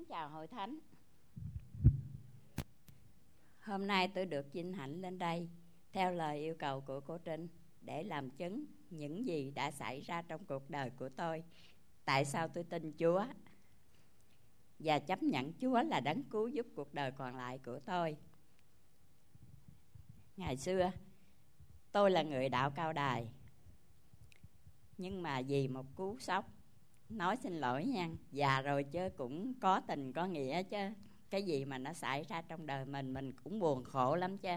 Kính chào hội thánh. Hôm nay tôi được vinh hạnh lên đây theo lời yêu cầu của cô Trinh để làm chứng những gì đã xảy ra trong cuộc đời của tôi. Tại sao tôi tin Chúa và chấp nhận Chúa là đấng cứu giúp cuộc đời còn lại của tôi. Ngày xưa tôi là người đạo cao đài, nhưng mà vì một cú sốc, nói xin lỗi nha, già rồi chứ cũng có tình có nghĩa chứ, cái gì mà nó xảy ra trong đời mình cũng buồn khổ lắm chứ.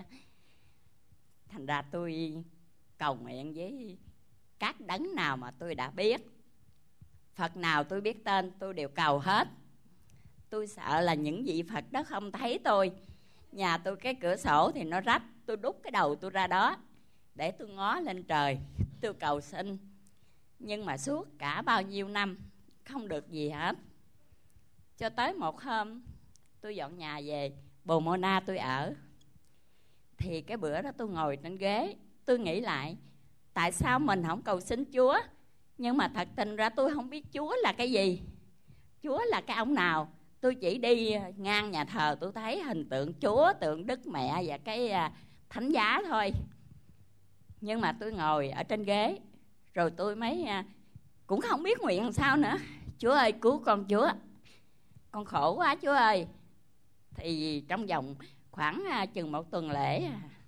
Thành ra tôi cầu nguyện với các đấng nào mà tôi đã biết, Phật nào tôi biết tên tôi đều cầu hết. Tôi sợ là những vị Phật đó không thấy tôi. Nhà tôi cái cửa sổ thì nó rách, tôi đút cái đầu tôi ra đó để tôi ngó lên trời, tôi cầu xin. Nhưng mà suốt cả bao nhiêu năm không được gì hết. Cho tới một hôm tôi dọn nhà về Bồ Mô Na tôi ở. Thì cái bữa đó tôi ngồi trên ghế, tôi nghĩ lại tại sao mình không cầu xin Chúa. Nhưng mà thật tình ra tôi không biết Chúa là cái gì, Chúa là cái ông nào. Tôi chỉ đi ngang nhà thờ tôi thấy hình tượng Chúa, tượng Đức Mẹ và cái thánh giá thôi. Nhưng mà tôi ngồi ở trên ghế rồi tôi mới cũng không biết nguyện làm sao nữa. Chúa ơi cứu con Chúa, con khổ quá Chúa ơi. Thì trong vòng khoảng chừng một tuần lễ,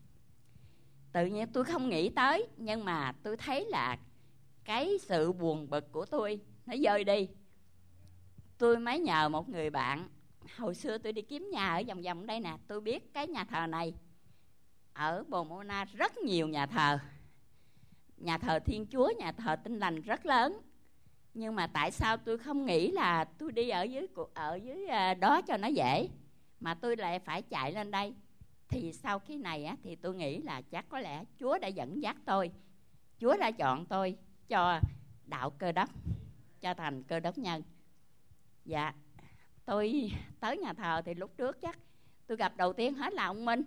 tự nhiên tôi không nghĩ tới, nhưng mà tôi thấy là cái sự buồn bực của tôi nó dời đi. Tôi mới nhờ một người bạn, hồi xưa tôi đi kiếm nhà ở vòng vòng đây nè, tôi biết cái nhà thờ này ở Bồ Mô Na rất nhiều nhà thờ, nhà thờ Thiên Chúa, nhà thờ Tin Lành rất lớn. Nhưng mà tại sao tôi không nghĩ là tôi đi ở dưới đó cho nó dễ, mà tôi lại phải chạy lên đây. Thì sau khi này á, thì tôi nghĩ là chắc có lẽ Chúa đã dẫn dắt tôi, Chúa đã chọn tôi cho đạo Cơ Đốc, cho thành Cơ Đốc nhân. Dạ, tôi tới nhà thờ thì lúc trước chắc tôi gặp đầu tiên hết là ông Minh.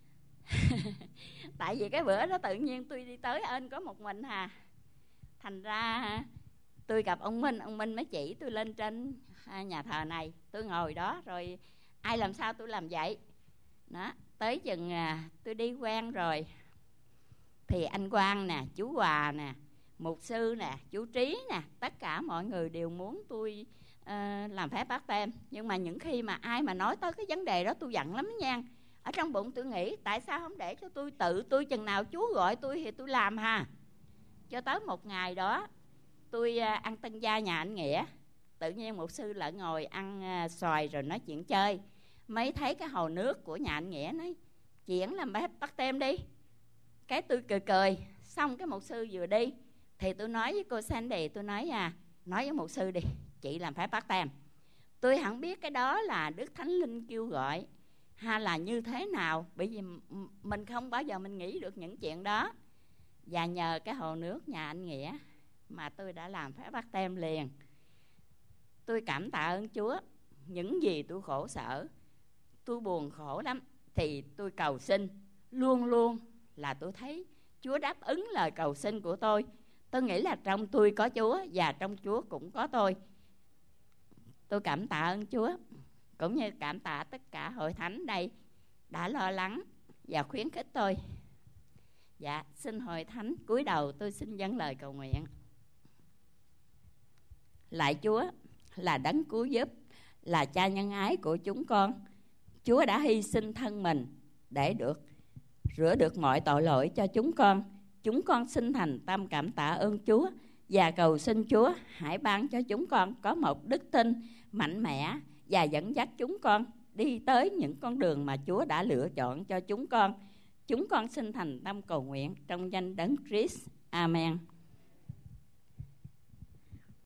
Tại vì cái bữa đó tự nhiên tôi đi tới ên có một mình hà. Thành ra tôi gặp ông Minh mới chỉ tôi lên trên nhà thờ này. Tôi ngồi đó rồi ai làm sao tôi làm vậy đó. Tới chừng tôi đi quen rồi thì anh Quang nè, chú Hòa nè, mục sư nè, chú Trí nè, tất cả mọi người đều muốn tôi làm phép báp têm. Nhưng mà những khi mà ai mà nói tới cái vấn đề đó tôi giận lắm nha. Ở trong bụng tôi nghĩ tại sao không để cho tôi tự tôi chừng nào Chúa gọi tôi thì tôi làm ha. Cho tới một ngày đó tôi ăn tân gia nhà anh Nghĩa, tự nhiên một sư lại ngồi ăn xoài rồi nói chuyện chơi, mới thấy cái hồ nước của nhà anh Nghĩa, nói chuyện làm phép báp têm đi. Cái tôi cười. Xong cái một sư vừa đi thì tôi nói với cô Sandy, tôi nói với một sư đi, chị làm phép báp têm. Tôi không biết cái đó là Đức Thánh Linh kêu gọi hay là như thế nào, bởi vì mình không bao giờ mình nghĩ được những chuyện đó. Và nhờ cái hồ nước nhà anh Nghĩa mà tôi đã làm phép báp têm liền. Tôi cảm tạ ơn Chúa. Những gì tôi khổ sở, tôi buồn khổ lắm, thì tôi cầu xin luôn luôn là tôi thấy Chúa đáp ứng lời cầu xin của tôi. Tôi nghĩ là trong tôi có Chúa và trong Chúa cũng có tôi. Tôi cảm tạ ơn Chúa, cũng như cảm tạ tất cả hội thánh đây đã lo lắng và khuyến khích tôi. Dạ, xin hội thánh cúi đầu tôi xin dâng lời cầu nguyện. Lạy Chúa là đấng cứu giúp, là cha nhân ái của chúng con. Chúa đã hy sinh thân mình để rửa được mọi tội lỗi cho chúng con. Chúng con xin thành tâm cảm tạ ơn Chúa và cầu xin Chúa hãy ban cho chúng con có một đức tin mạnh mẽ và dẫn dắt chúng con đi tới những con đường mà Chúa đã lựa chọn cho chúng con. Chúng con xin thành tâm cầu nguyện trong danh đấng Christ. Amen.